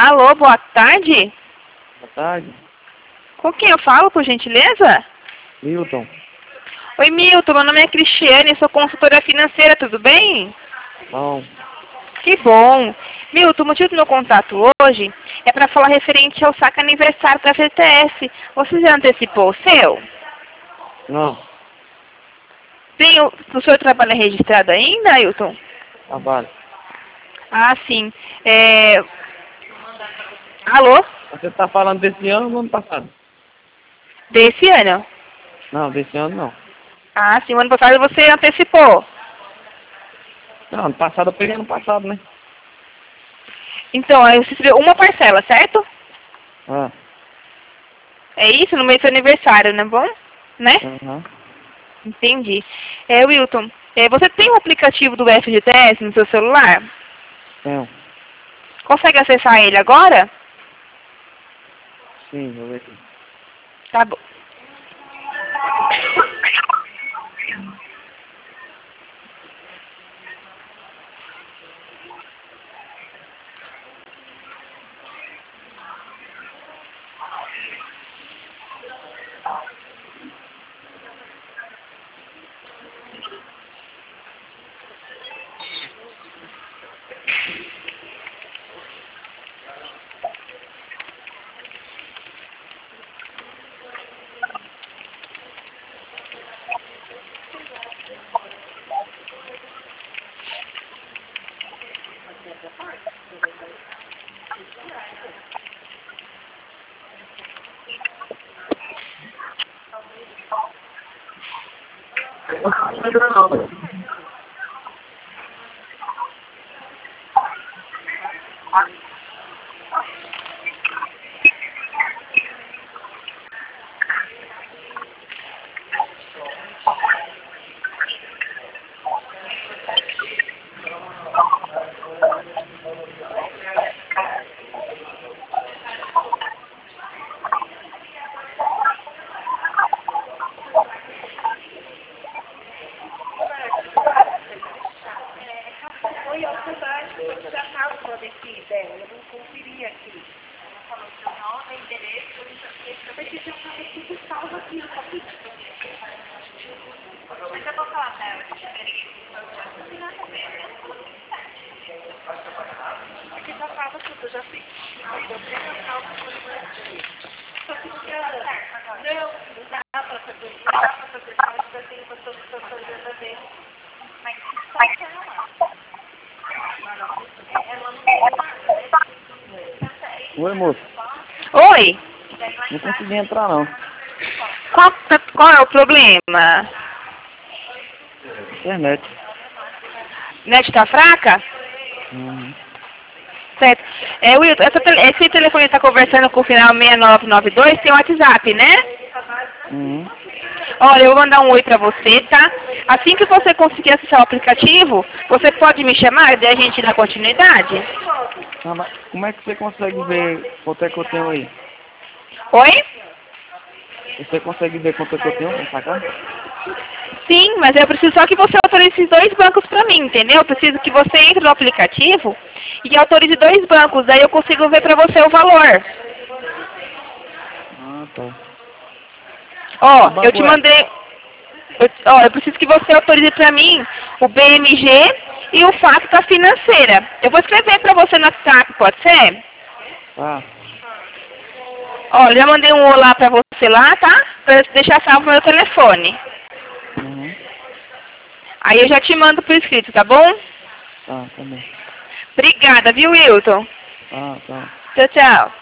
Alô, boa tarde. Boa tarde. Com quem eu falo, por gentileza? Milton. Oi, Milton. Meu nome é Cristiane, sou consultora financeira, tudo bem? Bom. Que bom. Milton, o motivo do meu contato hoje é para falar referente ao saque aniversário da FGTS. Você já antecipou o seu? Não. O senhor trabalha registrado ainda, Ailton? Trabalho. Ah, sim. Alô? Você está falando desse ano ou do ano passado? Desse ano? Não, desse ano não. Ah, sim. O ano passado você antecipou. Não, ano passado eu peguei ano passado, né? Então, aí você recebeu uma parcela, certo? Ah. É isso? No mês do seu aniversário, não é bom? Né? Uhum. Entendi. Wilton, você tem um aplicativo do FGTS no seu celular? Tenho. Consegue acessar ele agora? Sim, vou ver aqui. Tá bom. Oi, moço. Oi? Não consegui entrar, não. Qual é o problema? Internet. Net tá fraca? Uhum. Certo. Wilton, esse telefone está conversando com o final 6992, tem WhatsApp, né? Uhum. Olha, eu vou mandar um oi pra você, tá? Assim que você conseguir acessar o aplicativo, você pode me chamar e daí a gente dá continuidade? Ah, mas como é que você consegue ver quanto é que eu tenho aí? Oi? Você consegue ver quanto é que eu tenho pra sacar? Sim, mas eu preciso só que você autorize esses dois bancos pra mim, entendeu? Eu preciso que você entre no aplicativo e autorize dois bancos, daí eu consigo ver pra você o valor. Ah, tá. Ó, Que eu te banco é? mandei... eu preciso que você autorize pra mim o BMG e o fato da financeira. Eu vou escrever pra você no WhatsApp, pode ser? Tá. Ó, já mandei um olá pra você lá, tá? Pra deixar salvo no meu telefone. Uhum. Aí eu já te mando por escrito, tá bom? Tá, tá bom. Obrigada, viu, Wilton? Ah, tá. Tchau, tchau.